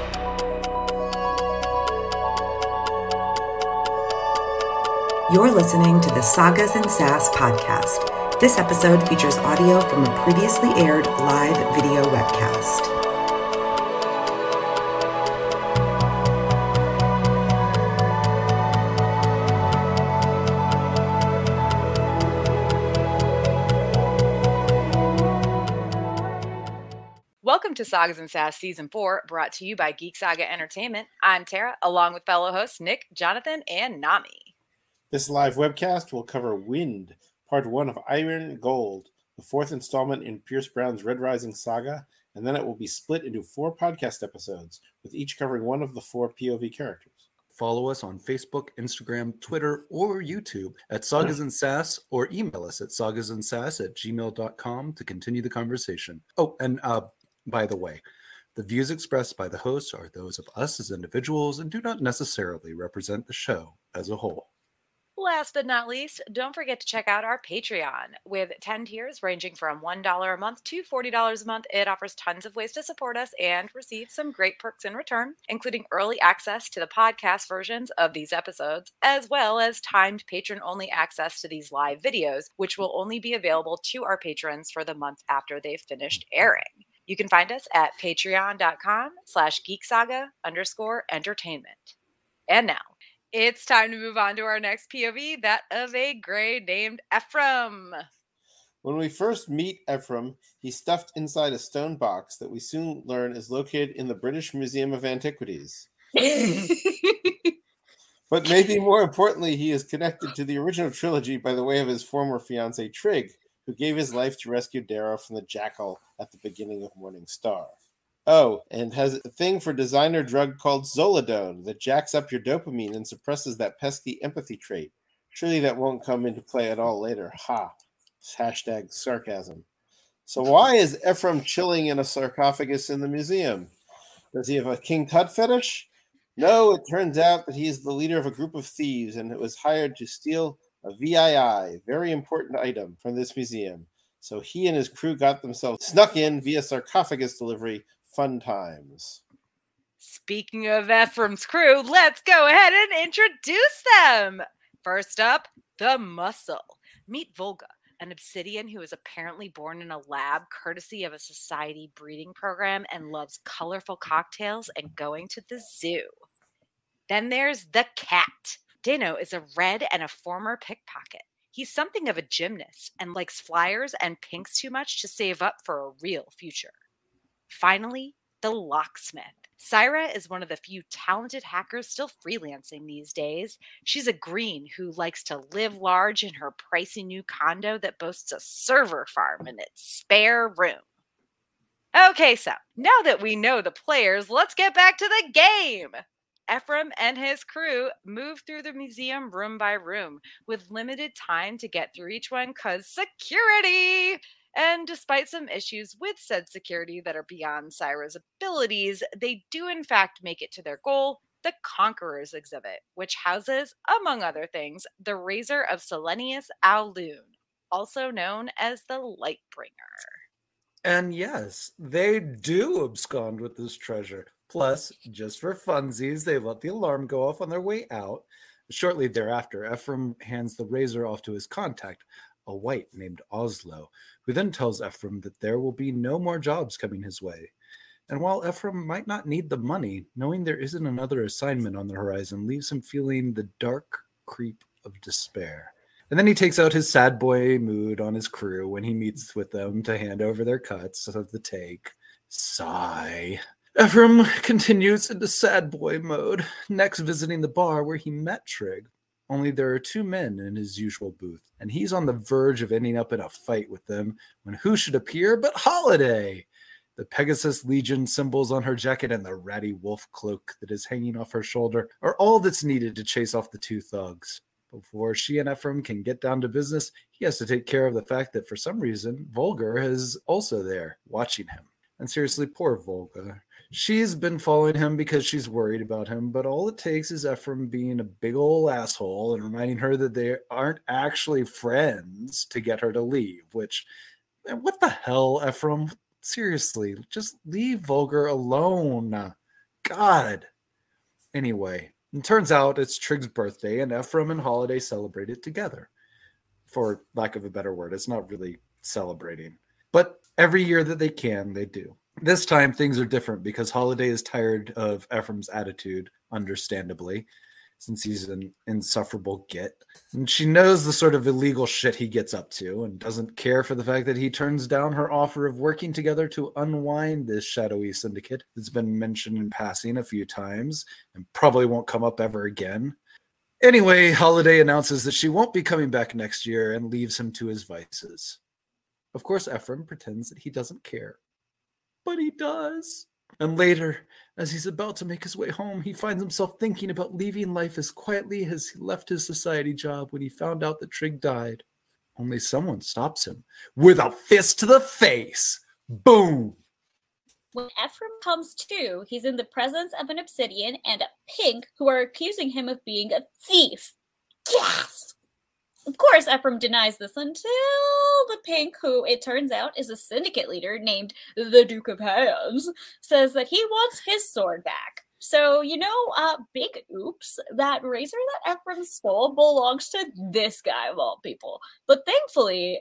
You're listening to the Sagas and Sass podcast. This episode features audio from a previously aired live video webcast. Welcome to Sagas and Sass Season 4, brought to you by Geek Saga Entertainment. I'm Tara, along with fellow hosts Nick, Jonathan, and Nami. This live webcast will cover Wind, Part 1 of Iron and Gold, the fourth installment in Pierce Brown's Red Rising saga, and then it will be split into 4 podcast episodes, with each covering one of the 4 POV characters. Follow us on Facebook, Instagram, Twitter, or YouTube at Sagas and Sass, or email us at sagasandsass@gmail.com to continue the conversation. Oh, and by the way, the views expressed by the hosts are those of us as individuals and do not necessarily represent the show as a whole. Last but not least, don't forget to check out our Patreon. With 10 tiers ranging from $1 a month to $40 a month, it offers tons of ways to support us and receive some great perks in return, including early access to the podcast versions of these episodes, as well as timed patron-only access to these live videos, which will only be available to our patrons for the month after they've finished airing. You can find us at patreon.com/geeksaga_entertainment. And now, it's time to move on to our next POV, that of a Grey named Ephraim. When we first meet Ephraim, he's stuffed inside a stone box that we soon learn is located in the British Museum of Antiquities. But maybe more importantly, he is connected to the original trilogy by the way of his former fiancée Trig, who gave his life to rescue Darrow from the Jackal at the beginning of Morning Star. Oh, and has a thing for designer drug called Zoladone that jacks up your dopamine and suppresses that pesky empathy trait. Surely that won't come into play at all later. Ha. Hashtag sarcasm. So why is Ephraim chilling in a sarcophagus in the museum? Does he have a King Tut fetish? No, it turns out that he is the leader of a group of thieves and was hired to steal a VII, very important item, from this museum. So he and his crew got themselves snuck in via sarcophagus delivery. Fun times. Speaking of Ephraim's crew, let's go ahead and introduce them. First up, the Muscle. Meet Volga, an obsidian who is apparently born in a lab courtesy of a society breeding program and loves colorful cocktails and going to the zoo. Then there's the Cat. Dano is a red and a former pickpocket. He's something of a gymnast and likes flyers and pinks too much to save up for a real future. Finally, the Locksmith. Syra is one of the few talented hackers still freelancing these days. She's a green who likes to live large in her pricey new condo that boasts a server farm in its spare room. Okay, so now that we know the players, let's get back to the game. Ephraim and his crew move through the museum room by room with limited time to get through each one because security! And despite some issues with said security that are beyond Syra's abilities, they do in fact make it to their goal, the Conqueror's Exhibit, which houses, among other things, the Razor of Selenius Alloon, also known as the Lightbringer. And yes, they do abscond with this treasure. Plus, just for funsies, they let the alarm go off on their way out. Shortly thereafter, Ephraim hands the razor off to his contact, a white named Oslo, who then tells Ephraim that there will be no more jobs coming his way. And while Ephraim might not need the money, knowing there isn't another assignment on the horizon leaves him feeling the dark creep of despair. And then he takes out his sad boy mood on his crew when he meets with them to hand over their cuts of the take. Sigh. Ephraim continues into sad boy mode, next visiting the bar where he met Trig. Only there are 2 men in his usual booth, and he's on the verge of ending up in a fight with them when who should appear but Holiday? The Pegasus Legion symbols on her jacket and the ratty wolf cloak that is hanging off her shoulder are all that's needed to chase off the 2 thugs. Before she and Ephraim can get down to business, he has to take care of the fact that for some reason, Volga is also there, watching him. And seriously, poor Volga. She's been following him because she's worried about him, but all it takes is Ephraim being a big ol' asshole and reminding her that they aren't actually friends to get her to leave, which, what the hell, Ephraim? Seriously, just leave Volga alone. God. Anyway, it turns out it's Trigg's birthday, and Ephraim and Holiday celebrate it together. For lack of a better word, it's not really celebrating. But every year that they can, they do. This time, things are different because Holiday is tired of Ephraim's attitude, understandably, since he's an insufferable git. And she knows the sort of illegal shit he gets up to and doesn't care for the fact that he turns down her offer of working together to unwind this shadowy syndicate that's been mentioned in passing a few times and probably won't come up ever again. Anyway, Holiday announces that she won't be coming back next year and leaves him to his vices. Of course, Ephraim pretends that he doesn't care. But he does. And later, as he's about to make his way home, he finds himself thinking about leaving life as quietly as he left his society job when he found out that Trigg died. Only someone stops him with a fist to the face. Boom! When Ephraim comes to, he's in the presence of an Obsidian and a Pink who are accusing him of being a thief. Yes! Of course, Ephraim denies this until the Pink, who it turns out is a syndicate leader named the Duke of Hands, says that he wants his sword back. So, big oops, that razor that Ephraim stole belongs to this guy of all people. But thankfully,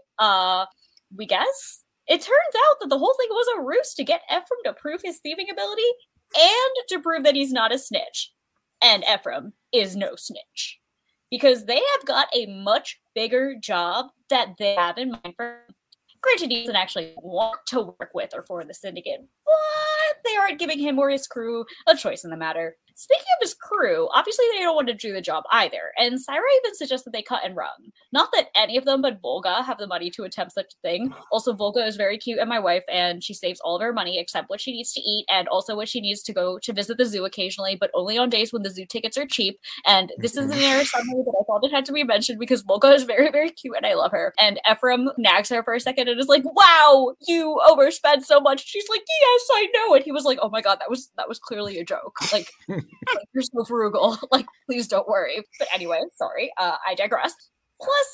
we guess, it turns out that the whole thing was a ruse to get Ephraim to prove his thieving ability and to prove that he's not a snitch. And Ephraim is no snitch. Because they have got a much bigger job that they have in mind for him. Granted, he doesn't actually want to work with or for the Syndicate, but they aren't giving him or his crew a choice in the matter. Speaking of his crew, obviously they don't want to do the job either, and Syra even suggests that they cut and run. Not that any of them but Volga have the money to attempt such a thing. Also, Volga is very cute and my wife, and she saves all of her money except what she needs to eat, and also what she needs to go to visit the zoo occasionally, but only on days when the zoo tickets are cheap. And this is an error summary that I thought it had to be mentioned because Volga is very, very cute and I love her. And Ephraim nags her for a second and is like, wow, you overspent so much. She's like, yes, I know. And he was like, oh my god, that was clearly a joke. Like you're so frugal. Like, please don't worry. But anyway, sorry. I digress. Plus,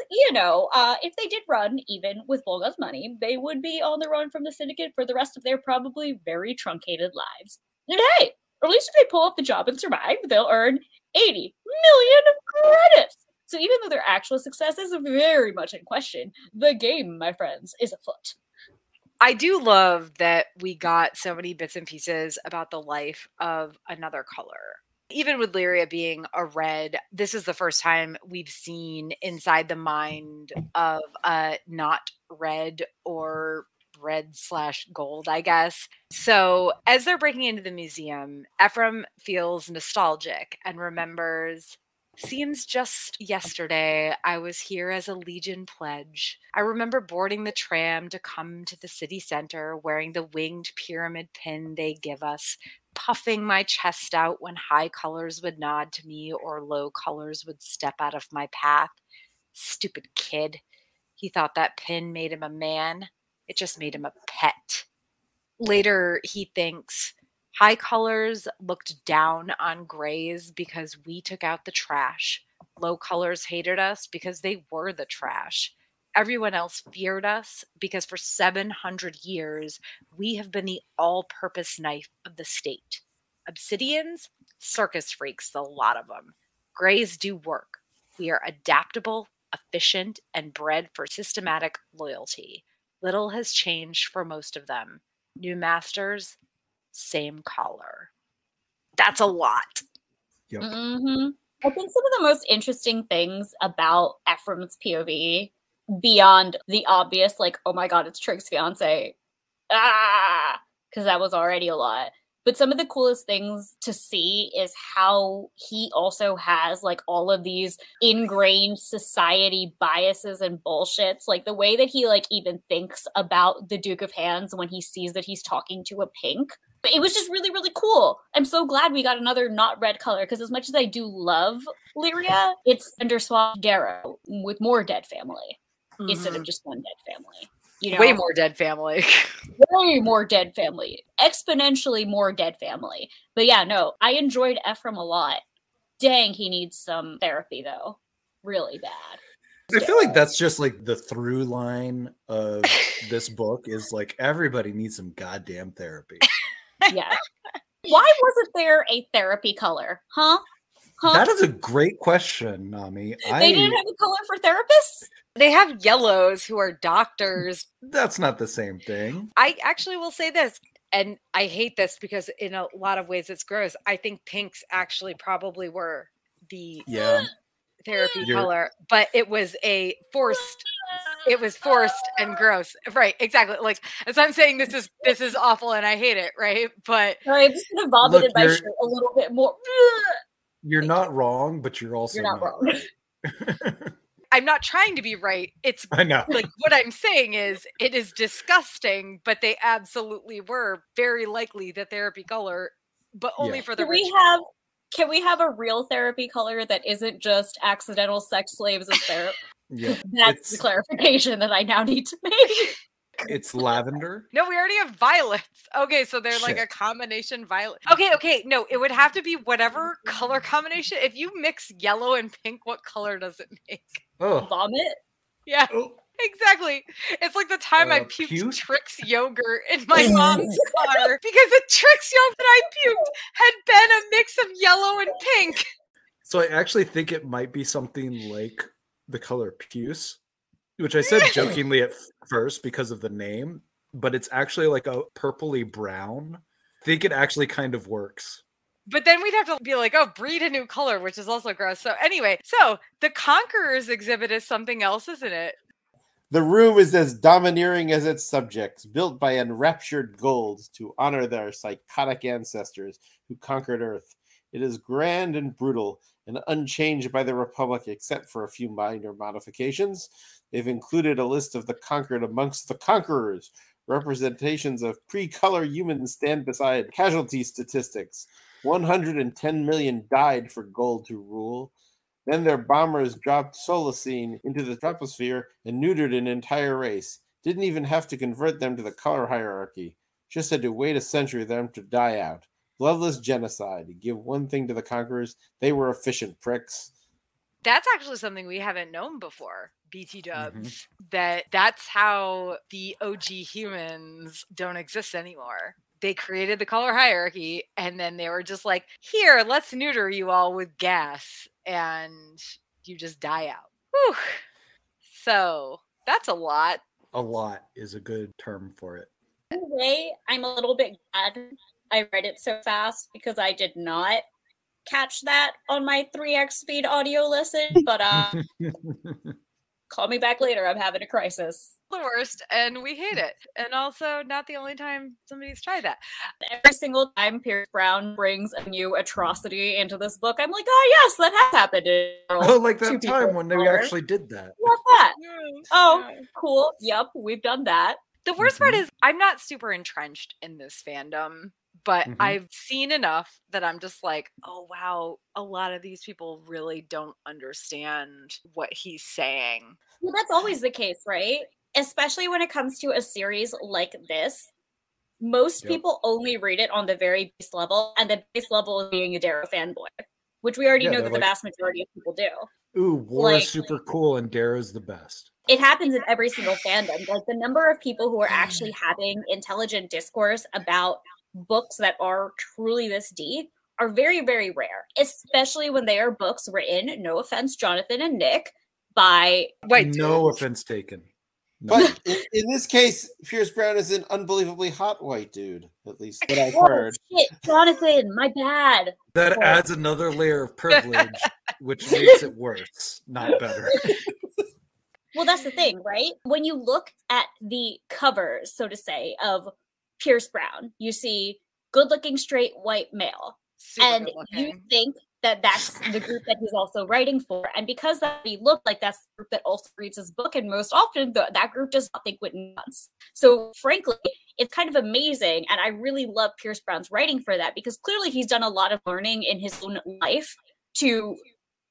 if they did run even with Volga's money, they would be on the run from the Syndicate for the rest of their probably very truncated lives. And hey, at least if they pull off the job and survive, they'll earn 80 million credits. So even though their actual success is very much in question, the game, my friends, is afoot. I do love that we got so many bits and pieces about the life of another color. Even with Lyria being a red, this is the first time we've seen inside the mind of a not red or red/gold, I guess. So as they're breaking into the museum, Ephraim feels nostalgic and remembers, seems just yesterday I was here as a Legion pledge. I remember boarding the tram to come to the city center, wearing the winged pyramid pin they give us, puffing my chest out when high colors would nod to me or low colors would step out of my path. Stupid kid. He thought that pin made him a man. It just made him a pet. Later, he thinks, high colors looked down on grays because we took out the trash. Low colors hated us because they were the trash. Everyone else feared us because for 700 years, we have been the all-purpose knife of the state. Obsidians? Circus freaks, a lot of them. Grays do work. We are adaptable, efficient, and bred for systematic loyalty. Little has changed for most of them. New masters, same collar. That's a lot. Yep. Mm-hmm. I think some of the most interesting things about Ephraim's POV, beyond the obvious, like, oh my god, it's Trigg's fiance, because that was already a lot. But some of the coolest things to see is how he also has, like, all of these ingrained society biases and bullshits. Like, the way that he, like, even thinks about the Duke of Hands when he sees that he's talking to a Pink. But it was just really, really cool. I'm so glad we got another not red color, because as much as I do love Lyria, it's under Swap Darrow with more dead family instead of just one dead family. Way more dead family. Way more dead family. Exponentially more dead family. But yeah, no, I enjoyed Ephraim a lot. Dang, he needs some therapy, though. Really bad. I feel like that's just like the through line of this book is like everybody needs some goddamn therapy. Yeah. Why wasn't there a therapy color? Huh? That is a great question, Nami. They didn't have a color for therapists? They have yellows who are doctors. That's not the same thing. I actually will say this, and I hate this because in a lot of ways it's gross. I think pinks actually probably were the therapy color, but it was forced and gross. Right, exactly. Like, as I'm saying, this is awful and I hate it, right? But I just kind of vomited my shirt a little bit more. You're not wrong, but you're also not wrong. Right. I'm not trying to be right. It's I know. Like, what I'm saying is it is disgusting, but they absolutely were very likely the therapy color, but only for the rich. Can we have a real therapy color that isn't just accidental sex slaves as therapy? Yeah. That's the clarification that I now need to make. It's lavender. No, we already have violets. Okay, so they're like a combination violet. Okay. No, it would have to be whatever color combination. If you mix yellow and pink, what color does it make? Oh. Vomit? Yeah. Oh. Exactly. It's like the time I puked Trix yogurt in my mom's car because the Trix yogurt that I puked had been a mix of yellow and pink. So I actually think it might be something like the color puce, which I said jokingly at first because of the name, but it's actually like a purpley brown. I think it actually kind of works. But then we'd have to be like, oh, breed a new color, which is also gross. So anyway, so the Conquerors exhibit is something else, isn't it? The room is as domineering as its subjects, built by enraptured gold to honor their psychotic ancestors who conquered Earth. It is grand and brutal and unchanged by the Republic except for a few minor modifications. They've included a list of the conquered amongst the conquerors. Representations of pre-color humans stand beside casualty statistics. 110 million died for gold to rule. Then their bombers dropped Solacene into the troposphere and neutered an entire race. Didn't even have to convert them to the color hierarchy. Just had to wait a century for them to die out. Bloodless genocide. To give one thing to the conquerors, they were efficient pricks. That's actually something we haven't known before, BT dubs. That's how the OG humans don't exist anymore. They created the color hierarchy, and then they were just like, here, let's neuter you all with gas, and you just die out. Whew. So that's a lot. A lot is a good term for it. Anyway, I'm a little bit glad I read it so fast because I did not catch that on my 3x speed audio listen, but call me back later. I'm having a crisis. The worst, and we hate it. And also, not the only time somebody's tried that. Every single time Pierce Brown brings a new atrocity into this book, I'm like, oh yes, that has happened. Oh, like that time when we actually did that. What's that? Oh, cool. Yep, we've done that. The worst part is I'm not super entrenched in this fandom, but I've seen enough that I'm just like, oh, wow, a lot of these people really don't understand what he's saying. Well, that's always the case, right? Especially when it comes to a series like this. Most people only read it on the very base level, and the base level is being a Darrow fanboy, which we already know that the vast majority of people do. Ooh, War is super cool, and Darrow's the best. It happens in every single fandom. Like, the number of people who are actually having intelligent discourse about books that are truly this deep are very, very rare, especially when they are books written, no offense, Jonathan and Nick, by no offense taken. No. But in this case, Pierce Brown is an unbelievably hot white dude, at least what I've heard. Shit, Jonathan, my bad. That adds another layer of privilege, which makes it worse, not better. Well, that's the thing, right? When you look at the covers, so to say, of Pierce Brown, you see good-looking straight white male. Super and you think that that's the group that he's also writing for. And because that he looked like that's the group that also reads his book, and most often that group does not think with nuance. So frankly, it's kind of amazing. And I really love Pierce Brown's writing for that, because clearly he's done a lot of learning in his own life to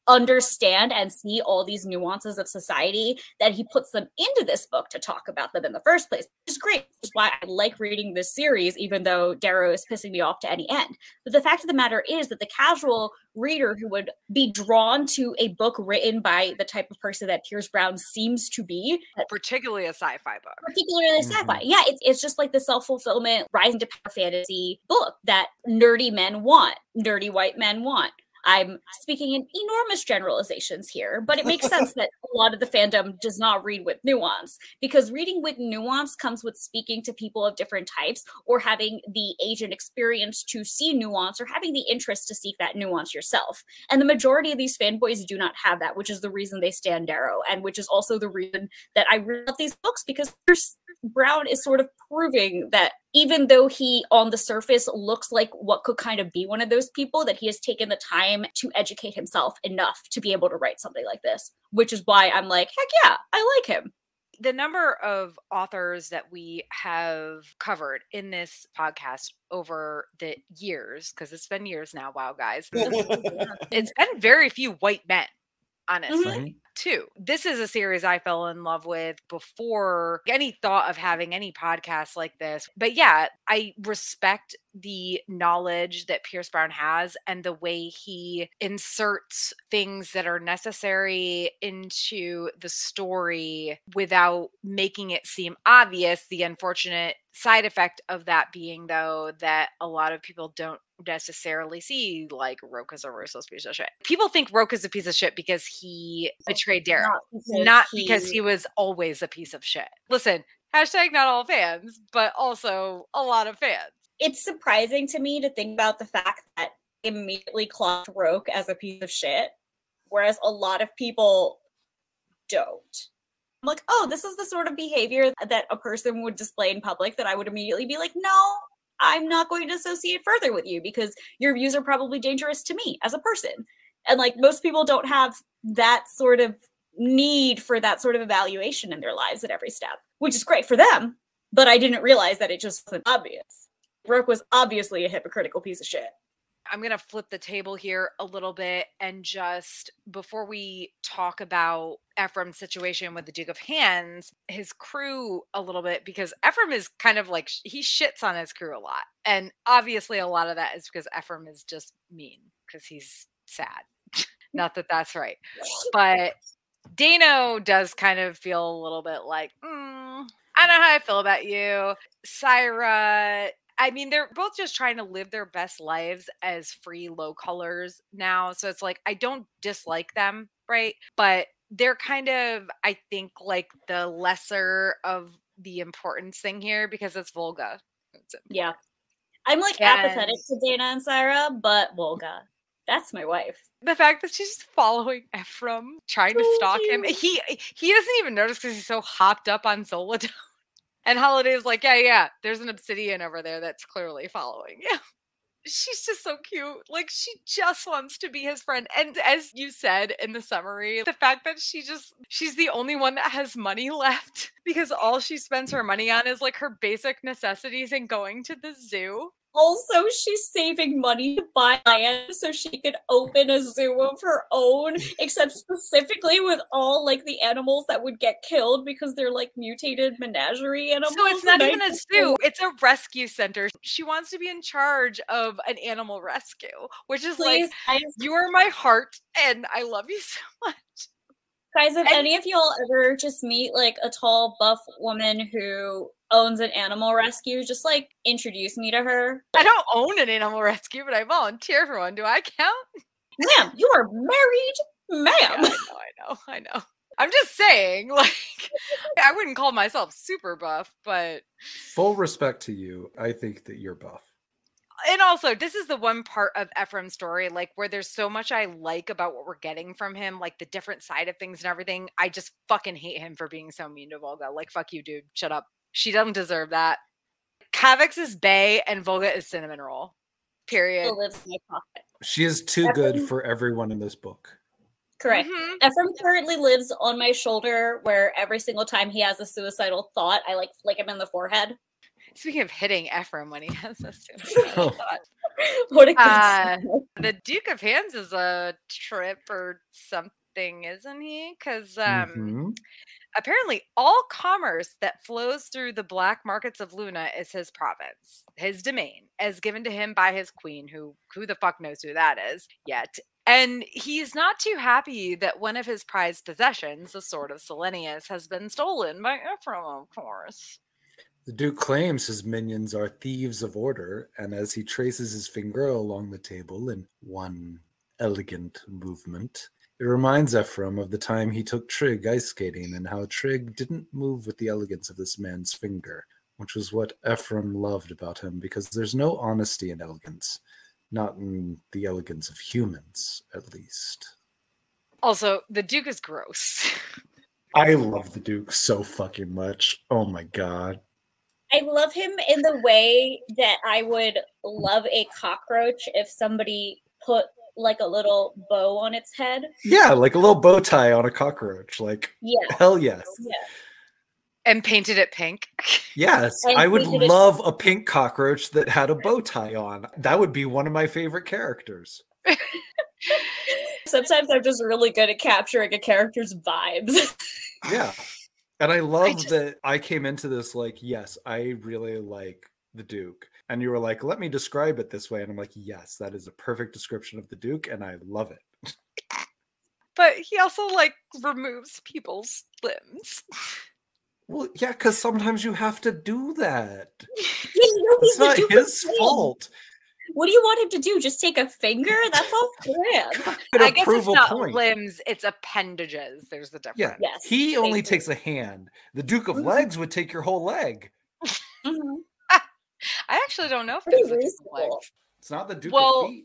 understand and see all these nuances of society that he puts them into this book to talk about them in the first place, which is great. Which is why I like reading this series, even though Darrow is pissing me off to any end. But the fact of the matter is that the casual reader who would be drawn to a book written by the type of person that Pierce Brown seems to be, particularly a sci-fi book. Particularly sci-fi. Yeah, it's just like the self-fulfillment, rising to power fantasy book that nerdy men want, nerdy white men want. I'm speaking in enormous generalizations here, but it makes sense that a lot of the fandom does not read with nuance, because reading with nuance comes with speaking to people of different types, or having the age and experience to see nuance, or having the interest to seek that nuance yourself. And the majority of these fanboys do not have that, which is the reason they stand Darrow, and which is also the reason that I read these books, because Pierce Brown is sort of proving that even though he on the surface looks like what could kind of be one of those people, that he has taken the time to educate himself enough to be able to write something like this, which is why I'm like, heck yeah, I like him. The number of authors that we have covered in this podcast over the years, because it's been years now, wow, guys, it's been very few white men, honestly. Too. This is a series I fell in love with before any thought of having any podcast like this. But yeah, I respect the knowledge that Pierce Brown has and the way he inserts things that are necessary into the story without making it seem obvious. The unfortunate side effect of that being, though, that a lot of people don't necessarily see, like, Rocha's a ruthless piece of shit. People think Rocha's a piece of shit because he betrayed Darrow, not because he was always a piece of shit. Listen, hashtag not all fans, but also a lot of fans. It's surprising to me to think about the fact that immediately clocked Roche as a piece of shit, whereas a lot of people don't. I'm like, oh, this is the sort of behavior that a person would display in public that I would immediately be like, no, I'm not going to associate further with you because your views are probably dangerous to me as a person. And like most people don't have that sort of need for that sort of evaluation in their lives at every step, which is great for them. But I didn't realize that it just wasn't obvious. Roche was obviously a hypocritical piece of shit. I'm going to flip the table here a little bit and just, before we talk about Ephraim's situation with the Duke of Hands, his crew a little bit, because Ephraim is kind of like, he shits on his crew a lot. And obviously a lot of that is because Ephraim is just mean, because he's sad. Not that that's right. But Dano does kind of feel a little bit like, I know how I feel about you. Saira, I mean, they're both just trying to live their best lives as free low colors now. So it's like, I don't dislike them, right? But they're kind of, I think, like the lesser of the importance thing here because it's Volga. Yeah. I'm like apathetic to Dana and Saira, but Volga, that's my wife. The fact that she's following Ephraim, trying to stalk him. He doesn't even notice because he's so hopped up on Zoladone. And Holiday's like, yeah, there's an obsidian over there that's clearly following you. She's just so cute. Like, she just wants to be his friend. And as you said in the summary, the fact that she's the only one that has money left because all she spends her money on is like her basic necessities and going to the zoo. Also, she's saving money to buy land so she could open a zoo of her own, except specifically with all like the animals that would get killed because they're like mutated menagerie animals. So it's not even a zoo, it's a rescue center. She wants to be in charge of an animal rescue, which is you are my heart and I love you so much. Guys, if any of y'all ever just meet like a tall, buff woman who owns an animal rescue, just like introduce me to her. I don't own an animal rescue, but I volunteer for one. Do I count? Ma'am, you are married, ma'am. Yeah, I know. I'm just saying, like, I wouldn't call myself super buff, but full respect to you. I think that you're buff. And also, this is the one part of Ephraim's story, like, where there's so much I like about what we're getting from him, like the different side of things and everything. I just fucking hate him for being so mean to Volga. Like, fuck you, dude. Shut up. She doesn't deserve that. Kavix is Bae and Volga is Cinnamon Roll. Period. She is too good for everyone in this book. Correct. Ephraim currently lives on my shoulder, where every single time he has a suicidal thought, I like flick him in the forehead. Speaking of hitting Ephraim when he has a suicidal thought. What a good song. The Duke of Hands is a trip or something, isn't he? Because Mhm. apparently all commerce that flows through the black markets of Luna is his province, his domain, as given to him by his queen, who the fuck knows who that is yet. And he's not too happy that one of his prized possessions, the Sword of Selenius, has been stolen by Ephraim, of course. The Duke claims his minions are thieves of order, and as he traces his finger along the table in one elegant movement, it reminds Ephraim of the time he took Trig ice skating and how Trig didn't move with the elegance of this man's finger, which was what Ephraim loved about him, because there's no honesty in elegance. Not in the elegance of humans, at least. Also, the Duke is gross. I love the Duke so fucking much. Oh my god. I love him in the way that I would love a cockroach if somebody put like a little bow on its head. Yeah, like a little bow tie on a cockroach. Like, Yeah. hell yes. Yeah. And painted it pink. Yes, And I would painted it- love a pink cockroach that had a bow tie on. That would be one of my favorite characters. Sometimes I'm just really good at capturing a character's vibes. Yeah. And I love just- that I came into this like, yes, I really like the Duke. And you were like, let me describe it this way. And I'm like, yes, that is a perfect description of the Duke, and I love it. But he also like removes people's limbs. Well, yeah, because sometimes you have to do that. You know, he's It's the not Duke of his Hands. fault. What do you want him to do? Just take a finger? That's all grand. I guess prove it's a not point. limbs, it's appendages. There's the difference. Yeah, Yes. he only Thank you. takes a hand. The Duke of Mhm. Legs would take your whole leg. Mhm. I actually don't know if Pretty there's a Duke of reasonable. Legs. It's not the Duke Well- of Feet.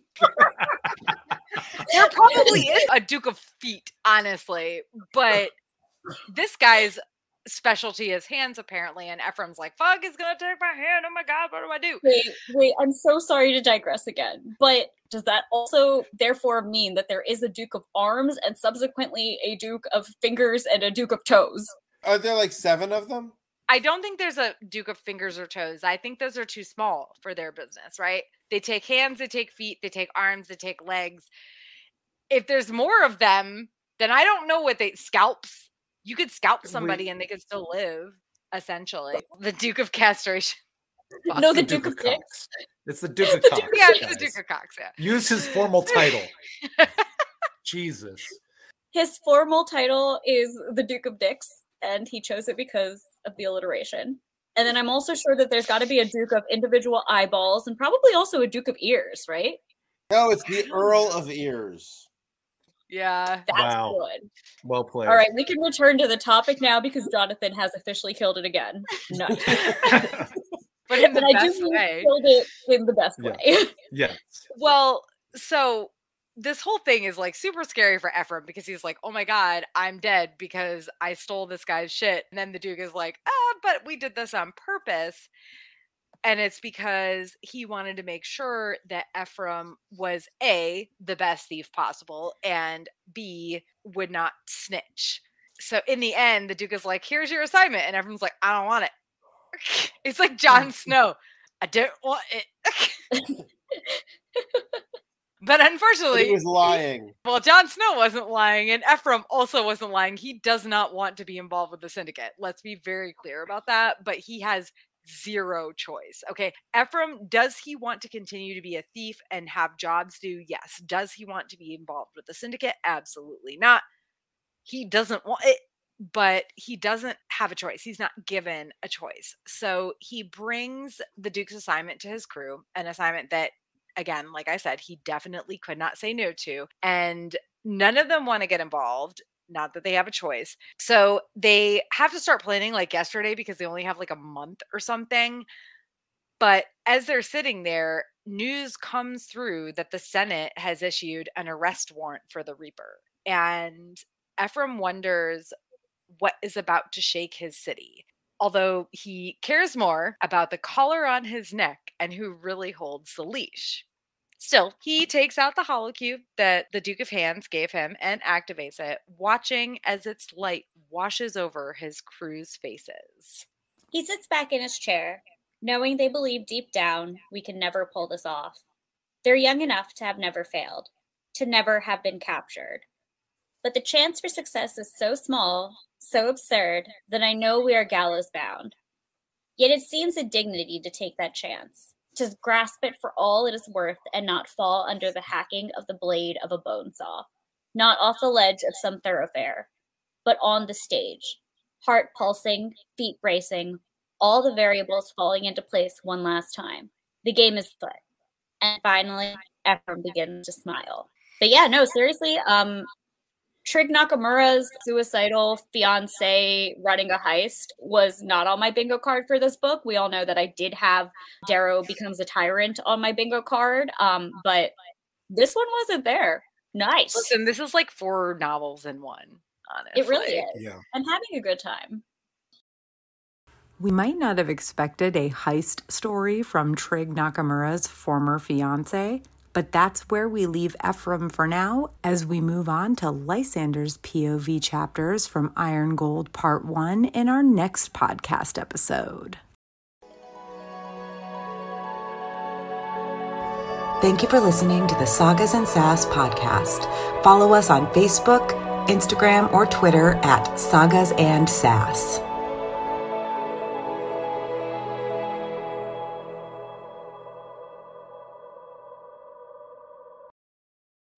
There probably is a Duke of Feet, honestly, but this guy's specialty is hands, apparently, and Ephraim's like, fuck, he's gonna take my hand. Oh my god, what do I do? Wait, I'm so sorry to digress again, but does that also therefore mean that there is a Duke of Arms and subsequently a Duke of Fingers and a Duke of Toes? Are there like 7 of them? I don't think there's a Duke of Fingers or Toes. I think those are too small for their business, right? They take hands, they take feet, they take arms, they take legs. If there's more of them, then I don't know what scalps. You could scalp somebody and they could still live, essentially. The Duke of Castration. No, It's the Duke of Dicks. Cox. It's the Duke of The Cox. Duke- Yeah, it's the guys. Duke of Cox, yeah. Use his formal title. Jesus. His formal title is the Duke of Dicks, and he chose it because of the alliteration. And then I'm also sure that there's got to be a Duke of individual eyeballs and probably also a Duke of ears, right? No, it's the Earl of Ears. Yeah. That's Wow. good. Well played. All right, we can return to the topic now because Jonathan has officially killed it again. No. But in the And I best do mean way. killed it in the best Yeah. way. Yes. Well, so this whole thing is like super scary for Ephraim because he's like, oh my God, I'm dead because I stole this guy's shit. And then the Duke is like, but we did this on purpose. And it's because he wanted to make sure that Ephraim was A, the best thief possible, and B, would not snitch. So in the end, the Duke is like, here's your assignment. And Ephraim's like, I don't want it. It's like Jon Snow. I don't want it. But But unfortunately, he was lying. well, Jon Snow wasn't lying, and Ephraim also wasn't lying. He does not want to be involved with the syndicate. Let's be very clear about that. But he has zero choice. Okay. Ephraim, does he want to continue to be a thief and have jobs do? Yes. Does he want to be involved with the syndicate? Absolutely not. He doesn't want it, but he doesn't have a choice. He's not given a choice. So he brings the Duke's assignment to his crew, an assignment that, again, like I said, he definitely could not say no to. And none of them want to get involved. Not that they have a choice. So they have to start planning like yesterday because they only have like a month or something. But as they're sitting there, news comes through that the Senate has issued an arrest warrant for the Reaper. And Ephraim wonders what is about to shake his city. Although he cares more about the collar on his neck and who really holds the leash. Still, he takes out the holocube that the Duke of Hands gave him and activates it, watching as its light washes over his crew's faces. He sits back in his chair, knowing they believe deep down we can never pull this off. They're young enough to have never failed, to never have been captured. But the chance for success is so small, so absurd, that I know we are gallows bound. Yet it seems a dignity to take that chance, to grasp it for all it is worth and not fall under the hacking of the blade of a bone saw, not off the ledge of some thoroughfare, but on the stage, heart pulsing, feet bracing, all the variables falling into place one last time. The game is afoot. And finally, Ephraim begins to smile. But yeah, no, seriously, Trig Nakamura's suicidal fiance running a heist was not on my bingo card for this book. We all know that I did have Darrow becomes a tyrant on my bingo card, but this one wasn't there. Nice. Listen, this is like 4 novels in one, honestly. It really is. Yeah. I'm having a good time. We might not have expected a heist story from Trig Nakamura's former fiance, but that's where we leave Ephraim for now as we move on to Lysander's POV chapters from Iron Gold Part 1 in our next podcast episode. Thank you for listening to the Sagas and Sass podcast. Follow us on Facebook, Instagram, or Twitter at Sagas and Sass.